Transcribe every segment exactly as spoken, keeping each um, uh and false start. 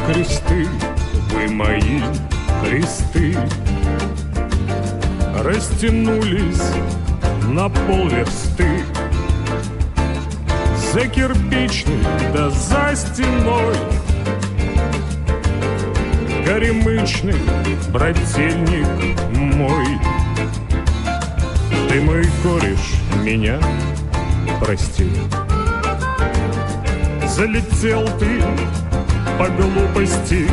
кресты, вы мои кресты, растянулись на полверсты. За кирпичной да за стеной горемычный брательник мой. Ты, мой кореш, меня прости. Залетел ты по глупости,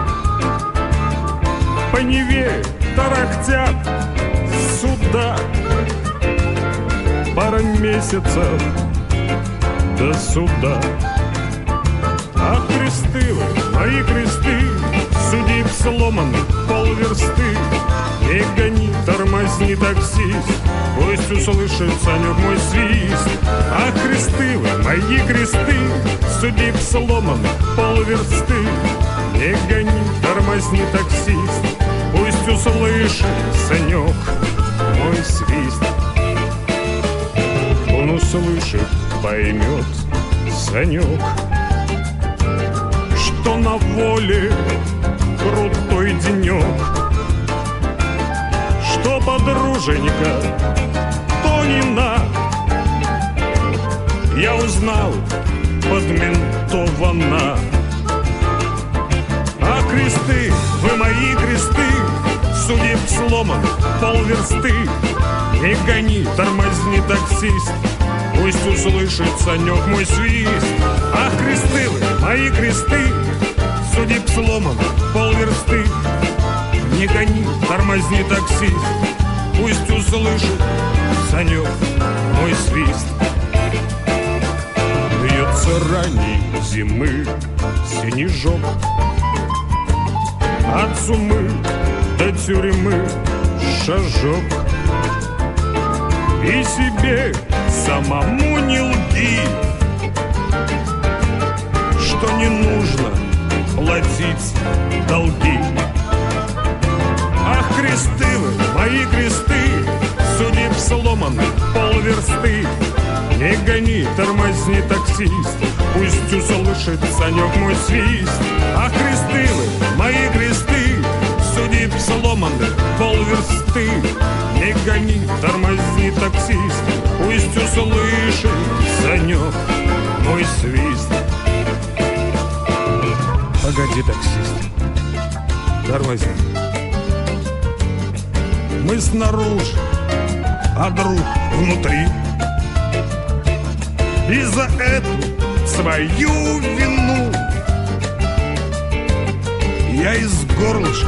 по Неве тарахтят суда. Пара месяцев до суда. А кресты вы, мои кресты, судеб сломанных полверсты. Не гони, тормозни, таксист, пусть услышит Санек мой свист. А кресты вы, мои кресты, судеб сломанных полверсты. Не гони, тормозни, таксист, пусть услышит Санек мой свист. Он услышит, поймет Санек, что на воле крутой денек, что подруженька Тонина я узнал подментована. А кресты, вы мои кресты, судеб сломан полверсты. Не гони, тормозни, таксист, пусть услышит Санек мой свист. А кресты вы, мои кресты, судеб сломан полверсты. Не гони, тормозни, таксист, пусть услышит Санек мой свист. Льется ранней зимы снежок, от сумы до тюрьмы шажок. И себе самому не лги, что не нужно платить долги. Ах, кресты вы, мои кресты, судеб сломанных полверсты. Не гони, тормозни, таксист, пусть услышит Санек мой свист. Ах, кресты вы, мои кресты, судеб сломанных полверсты. Не гони, тормозни, таксист, пусть услышит Санек мой свист. Погоди, таксист, тормозни. Мы снаружи, а друг внутри. И за эту свою вину я из горлышка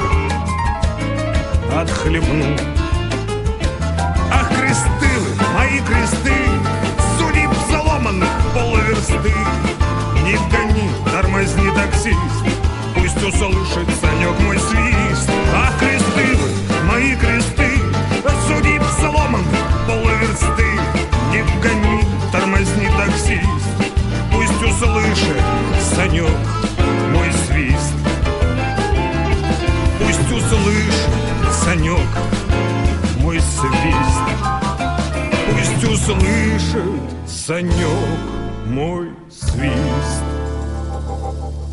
отхлебну. Ах, кресты вы, мои кресты, судеб сломанных полверсты. Не гони, тормозни, таксист, пусть услышит Санек мой свист. Ах, кресты вы, мои кресты, судеб сломанных полверсты. Не гони, тормозни, таксист, пусть услышит Санек мой свист. Пусть услышит Санек мой свист. Пусть услышит Санек мой свист.